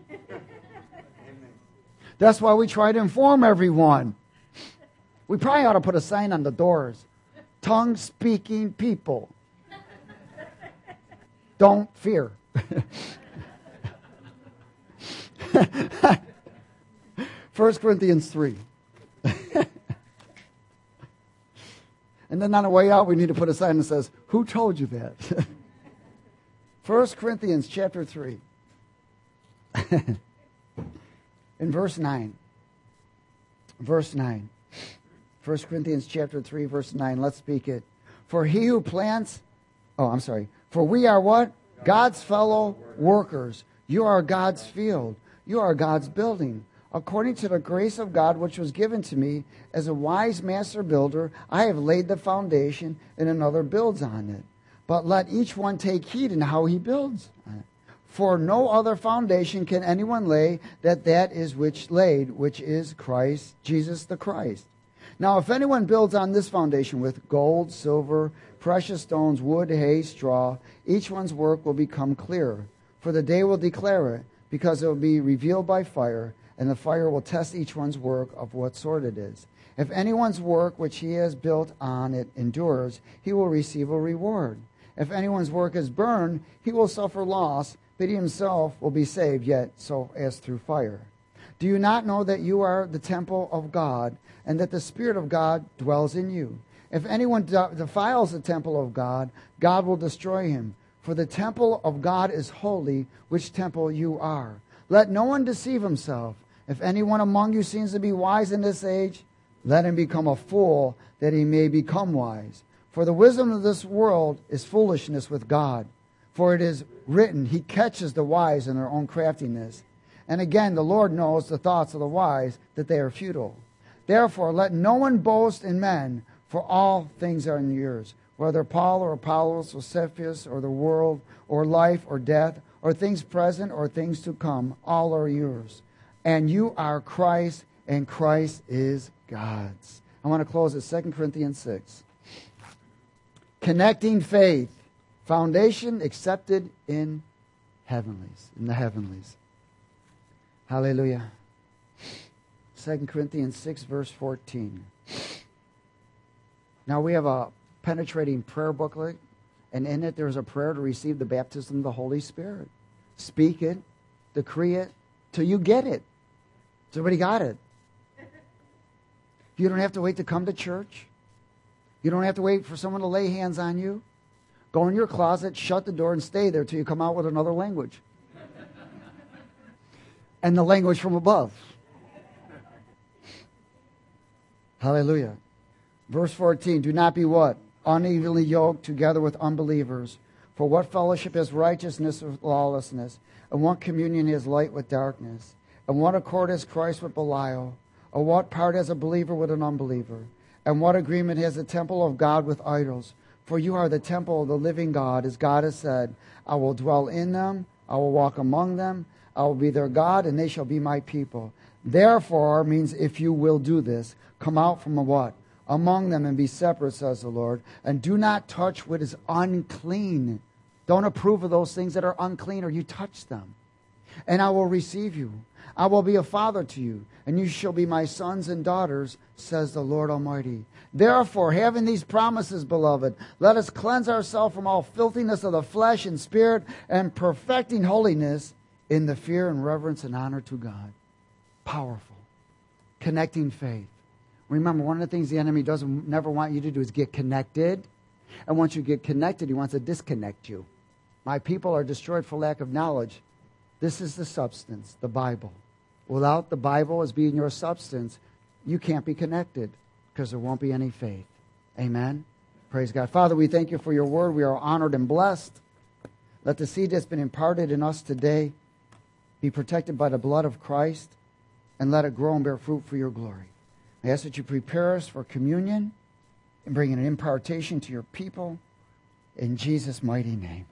That's why we try to inform everyone. We probably ought to put a sign on the doors. Tongue-speaking people. Don't fear. 1 Corinthians 3. And then on the way out, we need to put a sign that says, who told you that? 1 Corinthians chapter 3. In verse 9. Verse 9. 1 Corinthians chapter 3, verse 9. Let's speak it. For he who plants... For we are what? God's fellow workers. You are God's field. You are God's building. According to the grace of God which was given to me, as a wise master builder, I have laid the foundation, and another builds on it. But let each one take heed in how he builds. For no other foundation can anyone lay that is which laid, which is Christ, Jesus the Christ. Now if anyone builds on this foundation with gold, silver, precious stones, wood, hay, straw, each one's work will become clearer. For the day will declare it, because it will be revealed by fire, and the fire will test each one's work of what sort it is. If anyone's work which he has built on it endures, he will receive a reward. If anyone's work is burned, he will suffer loss, but he himself will be saved, yet so as through fire. Do you not know that you are the temple of God, and that the Spirit of God dwells in you? If anyone defiles the temple of God, God will destroy him. For the temple of God is holy, which temple you are. Let no one deceive himself. If anyone among you seems to be wise in this age, let him become a fool, that he may become wise. For the wisdom of this world is foolishness with God. For it is written, he catches the wise in their own craftiness. And again, the Lord knows the thoughts of the wise, that they are futile. Therefore, let no one boast in men, for all things are yours. Whether Paul or Apollos or Cephas or the world or life or death or things present or things to come, all are yours. And you are Christ, and Christ is God's. I want to close at 2 Corinthians 6. Connecting faith. Foundation accepted in the heavenlies. Hallelujah. 2 Corinthians 6, verse 14. Now we have a penetrating prayer booklet, and in it there's a prayer to receive the baptism of the Holy Spirit. Speak it, decree it, till you get it. Somebody got it. You don't have to wait to come to church. You don't have to wait for someone to lay hands on you. Go in your closet, shut the door, and stay there till you come out with another language. And the language from above. Hallelujah. Verse 14, do not be what? Unevenly yoked together with unbelievers. For what fellowship is righteousness with lawlessness? And what communion is light with darkness? And what accord has Christ with Belial? Or what part has a believer with an unbeliever? And what agreement has the temple of God with idols? For you are the temple of the living God, as God has said, I will dwell in them, I will walk among them, I will be their God, and they shall be my people. Therefore, means if you will do this, come out from a what? Among them and be separate, says the Lord, and do not touch what is unclean. Don't approve of those things that are unclean, or you touch them. and I will receive you. I will be a father to you, and you shall be my sons and daughters, says the Lord Almighty. Therefore, having these promises, beloved, let us cleanse ourselves from all filthiness of the flesh and spirit, and perfecting holiness in the fear and reverence and honor to God. Powerful. Connecting faith. Remember, one of the things the enemy doesn't never want you to do is get connected. And once you get connected, he wants to disconnect you. My people are destroyed for lack of knowledge. This is the substance, the Bible. Without the Bible as being your substance, you can't be connected because there won't be any faith. Amen? Praise God. Father, we thank you for your word. We are honored and blessed. Let the seed that's been imparted in us today be protected by the blood of Christ, and let it grow and bear fruit for your glory. I ask that you prepare us for communion and bring an impartation to your people in Jesus' mighty name.